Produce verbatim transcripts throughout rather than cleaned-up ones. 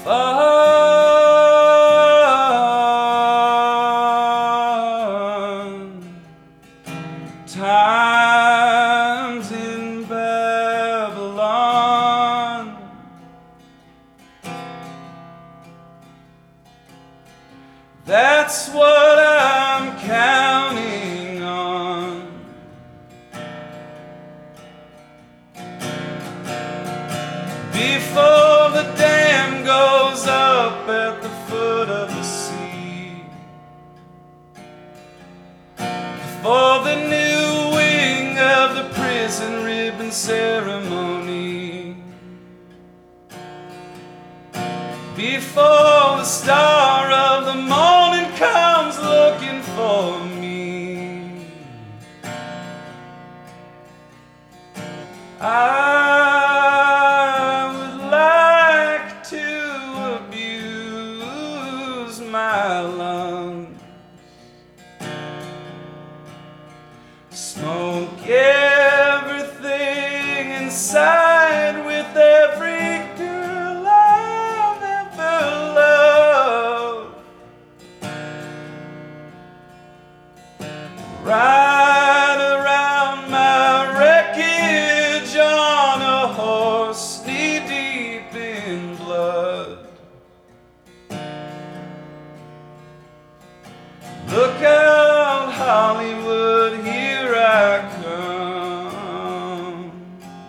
fun times in Babylon. That's what I'm counting on. Before the dam goes up at the foot of the sea, before the new wing of the prison ribbon ceremony, before the star of the morning comes looking for me, I would like to abuse my lungs, smoke everything inside with every girl I've ever loved, ride around my wreckage on a horse knee deep in blood. Look out, Hollywood, here I come.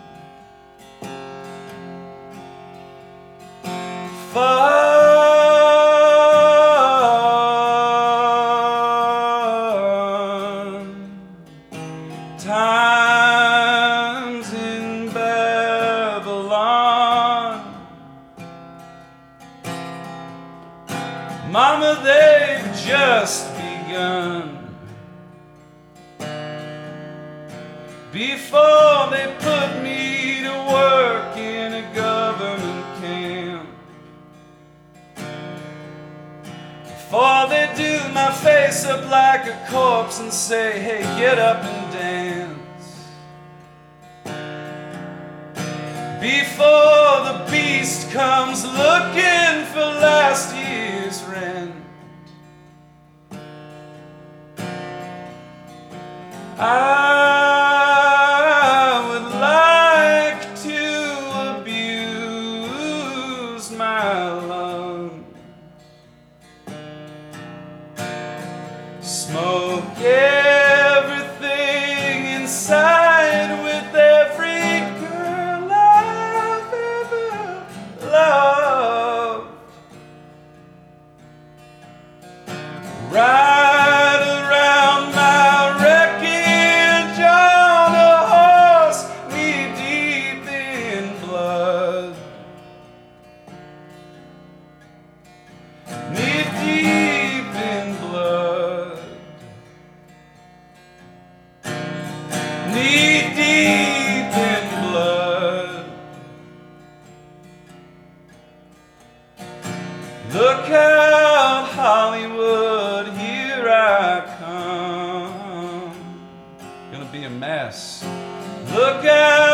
Fun times in Babylon. Mama, they've just begun. Before they put me to work in a government camp, before they do my face up like a corpse and say, hey, get up and dance, before the beast comes looking for last year's rent, I would like to abuse my lungs, smoke everything inside with every girl I've ever loved, ride around my wreckage on a horse knee deep in blood, knee deep in blood, knee deep in blood. Look out, Hollywood, here I come. Gonna be a mess. Look out.